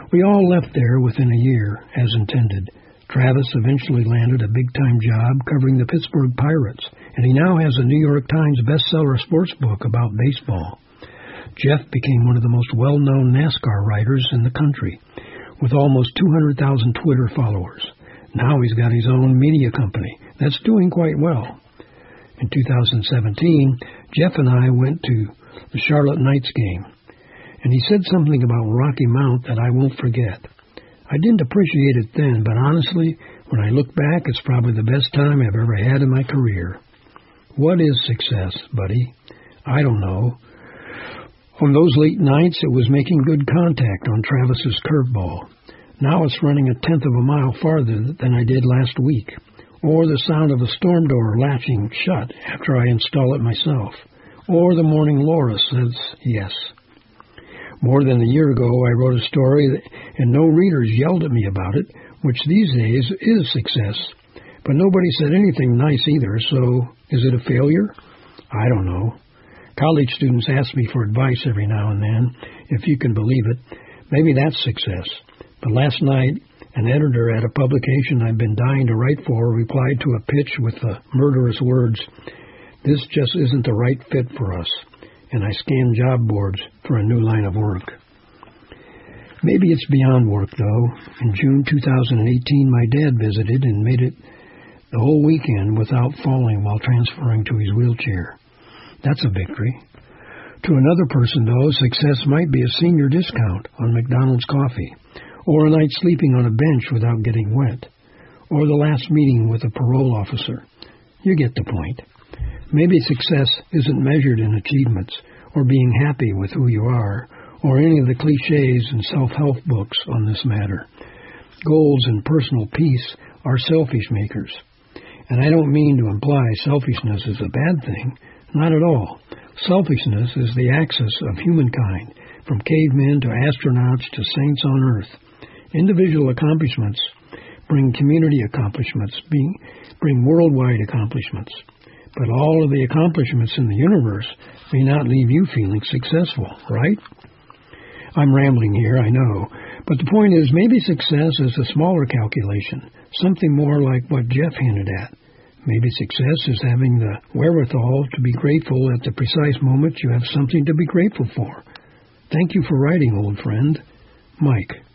We all left there within a year, as intended. Travis eventually landed a big-time job covering the Pittsburgh Pirates, and he now has a New York Times bestseller sports book about baseball. Jeff became one of the most well-known NASCAR writers in the country, with almost 200,000 Twitter followers. Now he's got his own media company that's doing quite well. In 2017, Jeff and I went to the Charlotte Knights game, and he said something about Rocky Mount that I won't forget. I didn't appreciate it then, but honestly, when I look back, it's probably the best time I've ever had in my career. What is success, buddy? I don't know. On those late nights, it was making good contact on Travis's curveball. Now it's running a tenth of a mile farther than I did last week, or the sound of a storm door latching shut after I install it myself, or the morning Laura says yes. More than a year ago, I wrote a story and no readers yelled at me about it, which these days is success. But nobody said anything nice either, so is it a failure? I don't know. College students ask me for advice every now and then, if you can believe it. Maybe that's success. But last night, an editor at a publication I've been dying to write for replied to a pitch with the murderous words, "This just isn't the right fit for us." And I scanned job boards for a new line of work. Maybe it's beyond work, though. In June 2018, my dad visited and made it the whole weekend without falling while transferring to his wheelchair. That's a victory. To another person, though, success might be a senior discount on McDonald's coffee, or a night sleeping on a bench without getting wet, or the last meeting with a parole officer. You get the point. Maybe success isn't measured in achievements, or being happy with who you are, or any of the cliches in self-help books on this matter. Goals and personal peace are selfish makers. And I don't mean to imply selfishness is a bad thing. Not at all. Selfishness is the axis of humankind, from cavemen to astronauts to saints on Earth. Individual accomplishments bring community accomplishments, bring worldwide accomplishments. But all of the accomplishments in the universe may not leave you feeling successful, right? I'm rambling here, I know. But the point is, maybe success is a smaller calculation, something more like what Jeff hinted at. Maybe success is having the wherewithal to be grateful at the precise moment you have something to be grateful for. Thank you for writing, old friend. Mike.